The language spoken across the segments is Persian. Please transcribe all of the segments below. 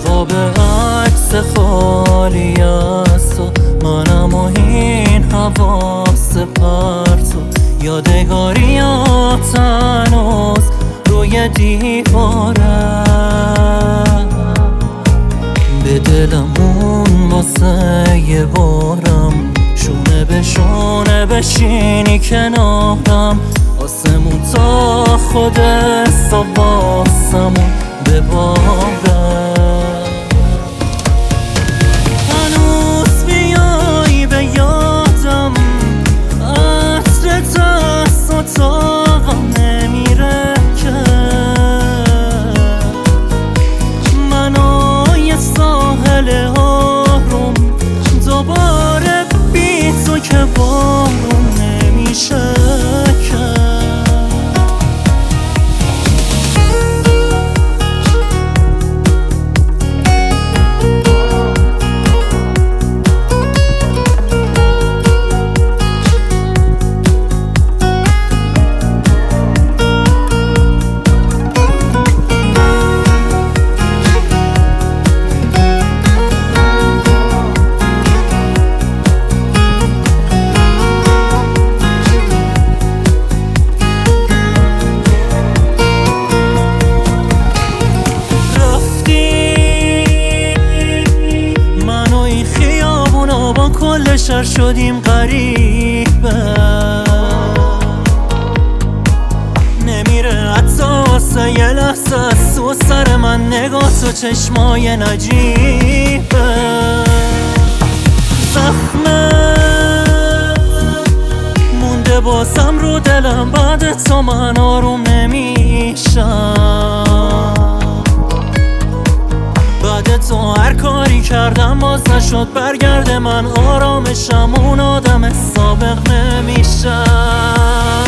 جواب عکس خالی از تو منم و این حواس پرتو یادگاریات هنوز روی دیوارم به دلمون واسه یه بارم شونه به شونه بشینی کنارم آسمون تا خود واسمون ببارم هنوز بیایی به یادم عطر دست اتاقم نمیره که منو یه ساحل آروم دوباره بی تو که بارون نمیشه که کل شهر شدیم غریبه نمیره حتی واسه یه لحظه از تو سر من نگاه تو چشمای نجیبه زخمه مونده بازم رو دلم بعد تو من آروم نمیشم بعد تو هر کاری کردم باز نشد برگرده من آرامشم اون آدم سابق نمیشم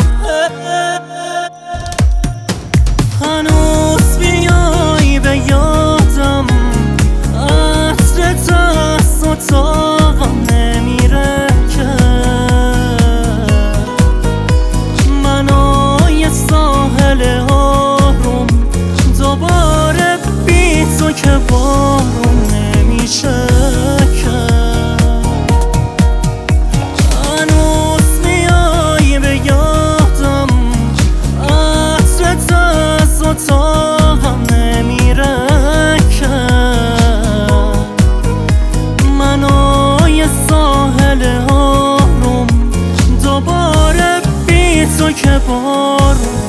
هنوز بیایی به یادم عطر دست اتاقم نمیره که منو یه ساحل آروم دوباره بی تو که بارون نمیشه که هنوز میایی به یادم عطر دست اتاقم نمیره که منو یه ساحل آروم دوباره بی تو که بارون